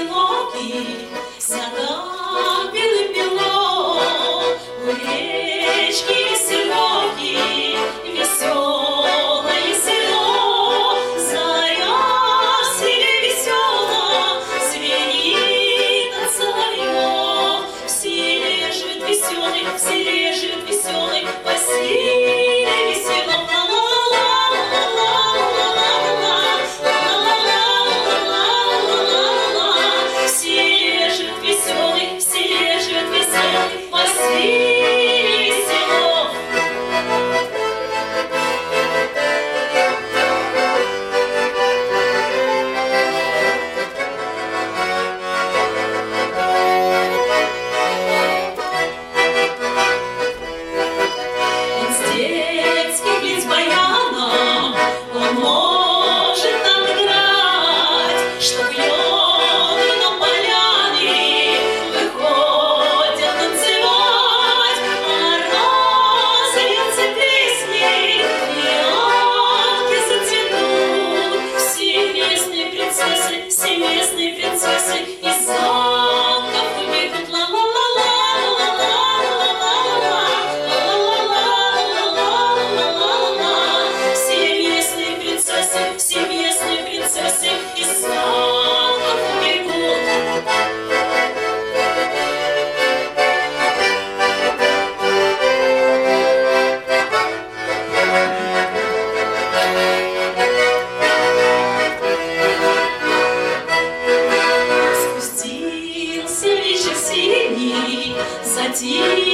веселоки, снега белым бело, у речки веселоки, веселое село, заря в селе весела, звенит от соловьев. В селе живет веселый, в селе живет веселый Василий весело. Все местные принцессы из замков убегут, все местные принцессы из замков убегут. Затих